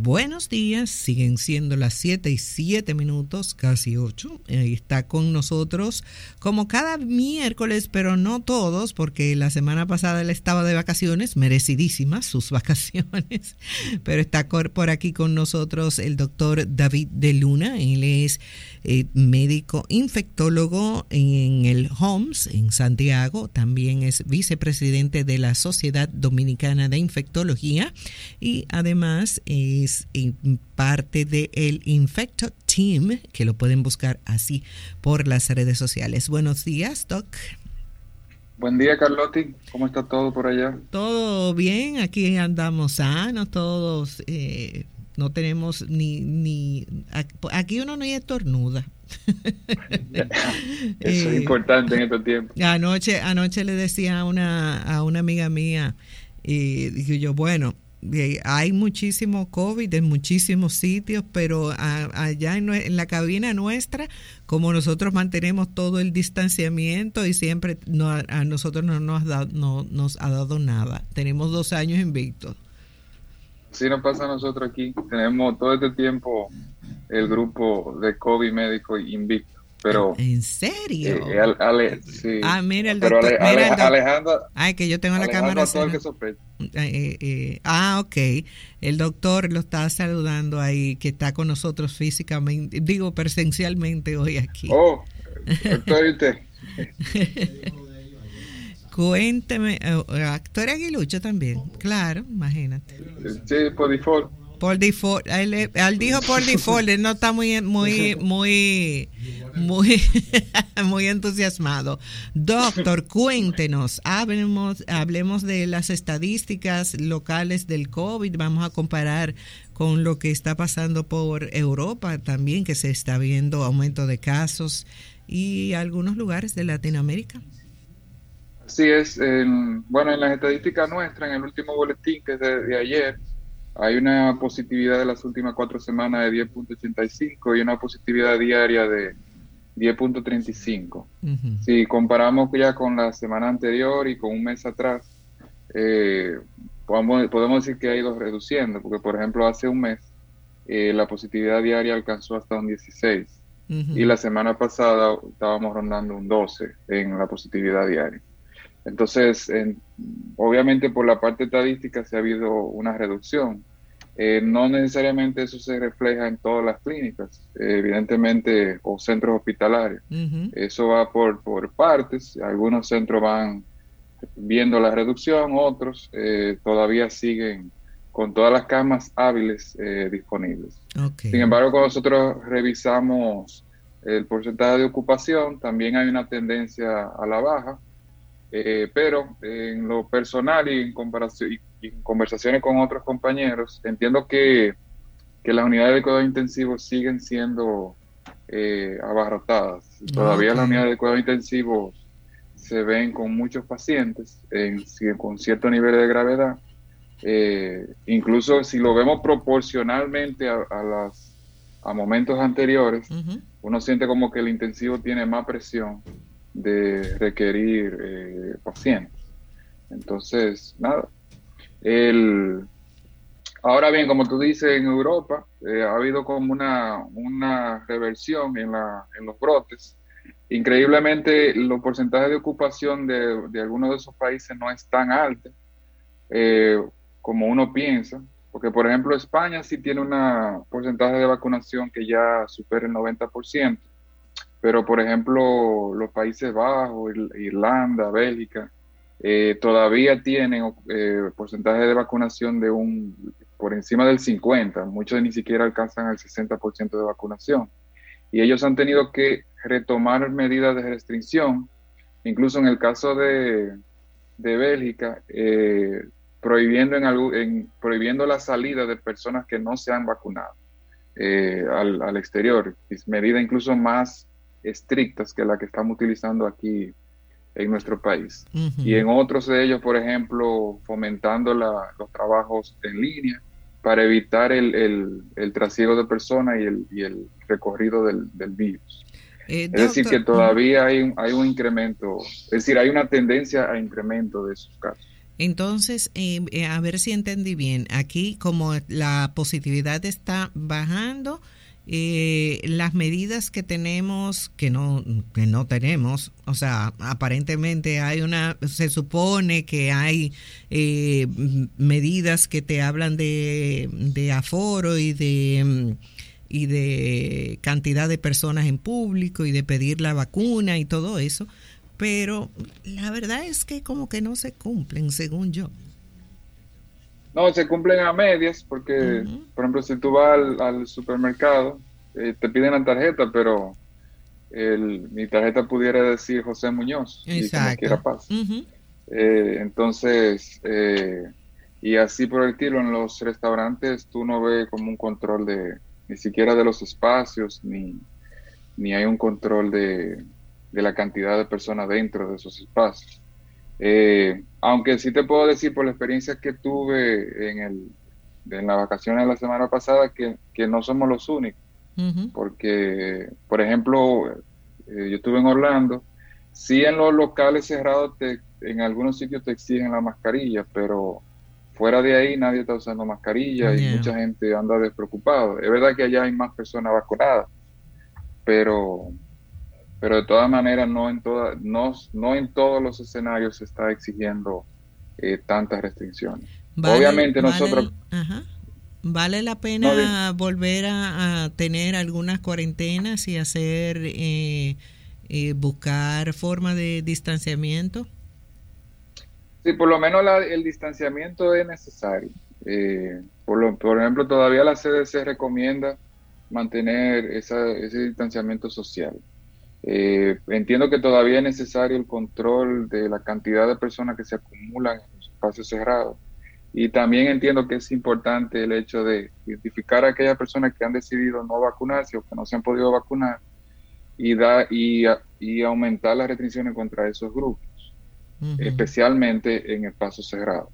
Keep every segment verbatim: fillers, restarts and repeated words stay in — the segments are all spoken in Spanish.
Buenos días, siguen siendo las siete y siete minutos, casi ocho. Eh, está con nosotros como cada miércoles, pero no todos, porque la semana pasada él estaba de vacaciones, merecidísimas sus vacaciones, pero está por aquí con nosotros el doctor David de Luna. Él es eh, médico infectólogo en el H O M S en Santiago, también es vicepresidente de la Sociedad Dominicana de Infectología y además es parte del Infecto Team, que lo pueden buscar así por las redes sociales. Buenos días, Doc. Buen día, Carlotti. ¿Cómo está todo por allá? Todo bien, aquí andamos sanos, todos. Eh, no tenemos ni, ni... Aquí uno no estornuda. Eso es eh, importante en estos tiempos. Anoche, anoche le decía a una, a una amiga mía, y dije yo, bueno, hay muchísimo COVID en muchísimos sitios, pero a, allá en, en la cabina nuestra, como nosotros mantenemos todo el distanciamiento y siempre no, a nosotros no nos, ha dado, no nos ha dado nada. Tenemos dos años invictos. Sí nos pasa a nosotros aquí. Tenemos todo este tiempo el grupo de COVID médico invicto. Pero, ¿en serio? Eh, ale, ale, sí. Ah, mira el pero doctor. Ale, ale, mira el doctor. Alejandro. Ay, que yo tengo la cámara. A todo el que sospecha. Eh, eh, ah, ok. El doctor lo está saludando ahí, que está con nosotros físicamente, digo presencialmente hoy aquí. Oh, doctor, ¿y usted? Cuénteme, actor Aguilucho también, claro, imagínate. Sí, por default. Por default, él, él dijo por default, él no está muy, muy, muy, muy, muy entusiasmado. Doctor, cuéntenos, hablemos, hablemos de las estadísticas locales del COVID, vamos a comparar con lo que está pasando por Europa también, que se está viendo aumento de casos y algunos lugares de Latinoamérica. Así es, en, bueno, en las estadísticas nuestras, en el último boletín que es de, de ayer, hay una positividad de las últimas cuatro semanas de diez punto ochenta y cinco y una positividad diaria de diez punto treinta y cinco. Uh-huh. Si comparamos ya con la semana anterior y con un mes atrás, eh, podemos, podemos decir que ha ido reduciendo, porque por ejemplo hace un mes eh, la positividad diaria alcanzó hasta un dieciséis uh-huh. y la semana pasada estábamos rondando un doce en la positividad diaria. Entonces, en, obviamente por la parte estadística se ha habido una reducción. Eh, no necesariamente eso se refleja en todas las clínicas, eh, evidentemente, o centros hospitalarios. Uh-huh. Eso va por, por partes. Algunos centros van viendo la reducción, otros eh, todavía siguen con todas las camas hábiles eh, disponibles. Okay. Sin embargo, cuando nosotros revisamos el porcentaje de ocupación, también hay una tendencia a la baja. Eh, pero eh, en lo personal y en, comparación, y, y en conversaciones con otros compañeros, entiendo que, que las unidades de cuidados intensivos siguen siendo eh, abarrotadas. Todavía okay. Las unidades de cuidados intensivos se ven con muchos pacientes en, con cierto nivel de gravedad. Eh, incluso si lo vemos proporcionalmente a, a, las, a momentos anteriores, uh-huh. uno siente como que el intensivo tiene más presión de requerir eh, pacientes. Entonces, nada. El, ahora bien, como tú dices, en Europa eh, ha habido como una, una reversión en, la, en los brotes. Increíblemente, los porcentajes de ocupación de, de algunos de esos países no es tan alto eh, como uno piensa, porque por ejemplo España sí tiene un porcentaje de vacunación que ya supera el noventa por ciento. Pero, por ejemplo, los Países Bajos, Irlanda, Bélgica, eh, todavía tienen eh, porcentaje de vacunación de un por encima del cincuenta. Muchos ni siquiera alcanzan el sesenta por ciento de vacunación. Y ellos han tenido que retomar medidas de restricción. Incluso en el caso de, de Bélgica, eh, prohibiendo, en algo, en, prohibiendo la salida de personas que no se han vacunado eh, al, al exterior. Es medida incluso más estrictas que la que estamos utilizando aquí en nuestro país. Uh-huh. Y en otros de ellos, por ejemplo, fomentando la, los trabajos en línea para evitar el, el, el trasiego de personas y el, y el recorrido del, del virus. Eh, es doctor, decir, que todavía hay un, hay un incremento, es decir, hay una tendencia a incremento de esos casos. Entonces, eh, eh, a ver si entendí bien. Aquí, como la positividad está bajando, eh, las medidas que tenemos, que no, que no tenemos, o sea, aparentemente hay una, se supone que hay eh, medidas que te hablan de, de aforo y de y de cantidad de personas en público y de pedir la vacuna y todo eso, pero la verdad es que como que no se cumplen, según yo. No, se cumplen a medias porque, Uh-huh. por ejemplo, si tú vas al, al supermercado, eh, te piden la tarjeta, pero el, mi tarjeta pudiera decir José Muñoz y como quiera Exacto. pasa. Uh-huh. Eh, entonces, eh, y así por el estilo, en los restaurantes tú no ves como un control de, ni siquiera de los espacios, ni, ni hay un control de, de la cantidad de personas dentro de esos espacios. Eh, aunque sí te puedo decir por la experiencia que tuve en el, en las vacaciones de la semana pasada, que, que no somos los únicos, Uh-huh. porque, por ejemplo, eh, yo estuve en Orlando, sí en los locales cerrados, te, en algunos sitios te exigen la mascarilla, pero fuera de ahí nadie está usando mascarilla y Yeah. mucha gente anda despreocupada. Es verdad que allá hay más personas vacunadas, pero pero de todas maneras no en toda, no, no en todos los escenarios se está exigiendo eh, tantas restricciones. Vale, Obviamente nosotros, vale, ajá. Vale la no, di- pena volver a, a tener algunas cuarentenas y hacer, eh, eh, buscar forma de distanciamiento. sí, por lo menos la- el distanciamiento es necesario. Eh, por, lo- por ejemplo, todavía la C D C recomienda mantener esa- ese distanciamiento social. Eh, entiendo que todavía es necesario el control de la cantidad de personas que se acumulan en los espacios cerrados. Y también entiendo que es importante el hecho de identificar a aquellas personas que han decidido no vacunarse o que no se han podido vacunar y, da, y, a- y aumentar las restricciones contra esos grupos, Ujú. especialmente en espacios cerrados.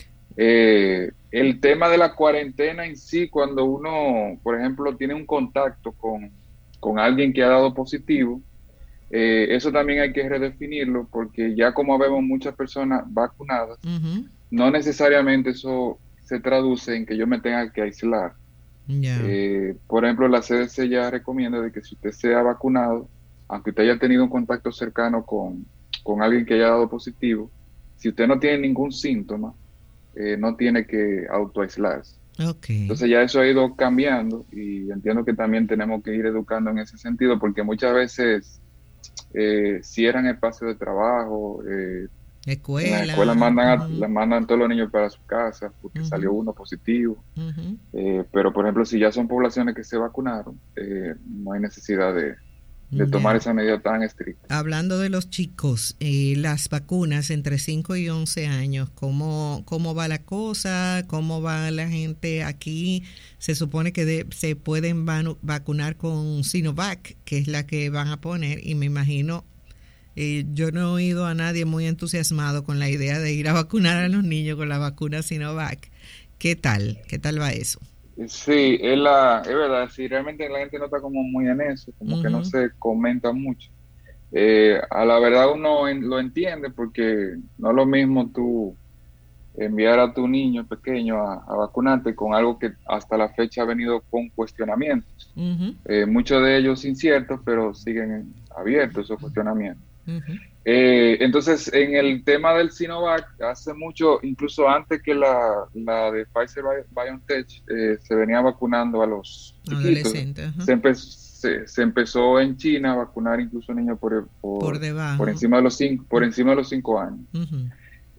Eh, el tema de la cuarentena en sí, cuando uno, por ejemplo, tiene un contacto con, con alguien que ha dado positivo, eh, eso también hay que redefinirlo porque ya como vemos muchas personas vacunadas, Ujú. no necesariamente eso se traduce en que yo me tenga que aislar. Ya. Eh, por ejemplo, la C D C ya recomienda de que si usted sea vacunado, aunque usted haya tenido un contacto cercano con, con alguien que haya dado positivo, si usted no tiene ningún síntoma, eh, no tiene que autoaislarse. Ok. Entonces ya eso ha ido cambiando y entiendo que también tenemos que ir educando en ese sentido porque muchas veces eh, cierran espacios de trabajo, eh, en las escuelas Escuela. mandan, a- Ujú. las mandan todos los niños para su casa porque salió Ujú. uno positivo. Ujú. Eh, pero, por ejemplo, si ya son poblaciones que se vacunaron, eh, no hay necesidad de, de tomar Ya. esa medida tan estricta. Hablando de los chicos, eh, las vacunas entre cinco y once años, ¿cómo, cómo va la cosa? ¿Cómo va la gente aquí? Se supone que de- se pueden vanu- vacunar con Sinovac, que es la que van a poner, y me imagino, eh, yo no he oído a nadie muy entusiasmado con la idea de ir a vacunar a los niños con la vacuna Sinovac. ¿Qué tal? ¿Qué tal va eso? Sí, es, la, es verdad, sí, realmente la gente no está como muy en eso, como que no Ujú. se comenta mucho. Eh, a la verdad uno en- lo entiende porque no es lo mismo tú enviar a tu niño pequeño a, a vacunarte con algo que hasta la fecha ha venido con cuestionamientos. Ujú. Eh, muchos de ellos inciertos, pero siguen abiertos esos cuestionamientos. Ujú. Eh, entonces, en el tema del Sinovac, hace mucho, incluso antes que la, la de Pfizer BioNTech, eh, se venía vacunando a los chiquitos. Adolescente, ajá. Se, empe- se, se empezó en China a vacunar incluso niños por, Por por, por debajo. encima de los cinco, por encima de los cinco años. Ujú.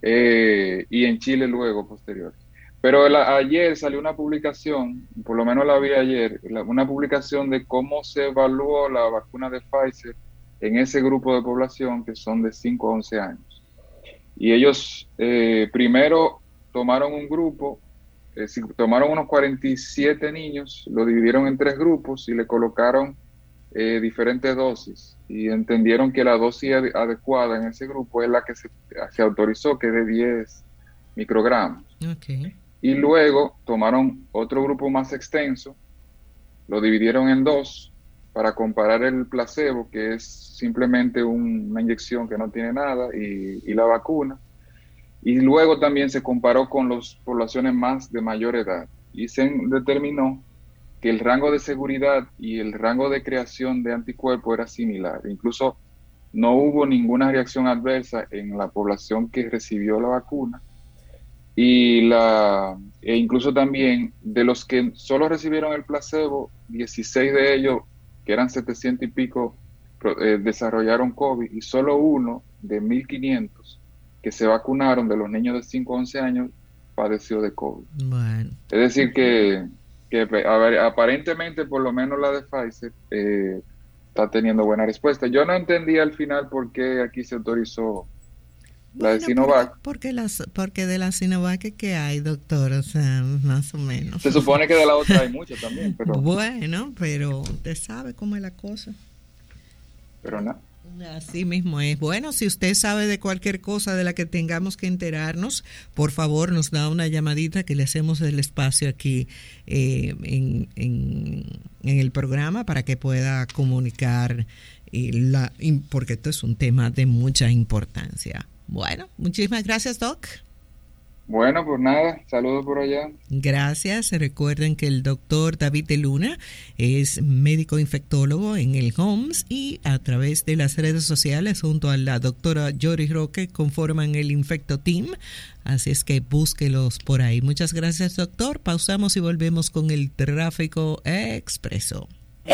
Eh, y en Chile luego, posterior. Pero la- ayer salió una publicación, por lo menos la vi ayer, la- una publicación de cómo se evaluó la vacuna de Pfizer en ese grupo de población que son de cinco a once años. Y ellos eh, primero tomaron un grupo, eh, si- tomaron unos cuarenta y siete niños, lo dividieron en tres grupos y le colocaron eh, diferentes dosis. Y entendieron que la dosis ade- adecuada en ese grupo es la que se, se autorizó, que es de diez microgramos. Ok. Y luego tomaron otro grupo más extenso, lo dividieron en dos para comparar el placebo, que es simplemente un- una inyección que no tiene nada, y, y la vacuna. Y luego también se comparó con las poblaciones más de mayor edad y se determinó que el rango de seguridad y el rango de creación de anticuerpos era similar. Incluso no hubo ninguna reacción adversa en la población que recibió la vacuna. Y la, e incluso también de los que solo recibieron el placebo, dieciséis de ellos, que eran setecientos y pico, eh, desarrollaron COVID, y solo uno de mil quinientos que se vacunaron de los niños de cinco a once años padeció de COVID. Bueno. Es decir que, que a ver, aparentemente por lo menos la de Pfizer eh, está teniendo buena respuesta. Yo no entendí al final por qué aquí se autorizó la bueno, de Sinovac. Porque, porque, las, porque de la Sinovac que hay, doctor, o sea, más o menos. Se supone que de la otra hay mucho también, pero... Bueno, pero usted sabe cómo es la cosa. Pero no. Así mismo es. Bueno, si usted sabe de cualquier cosa de la que tengamos que enterarnos, por favor nos da una llamadita que le hacemos el espacio aquí eh, en, en, en el programa para que pueda comunicar, eh, la, porque esto es un tema de mucha importancia. Bueno, muchísimas gracias, Doc. Bueno, pues nada, saludos por allá. Gracias. Recuerden que el doctor David de Luna es médico infectólogo en el H O M S y a través de las redes sociales junto a la doctora Jory Roque conforman el Infecto Team. Así es que búsquelos por ahí. Muchas gracias, doctor. Pausamos y volvemos con el tráfico expreso.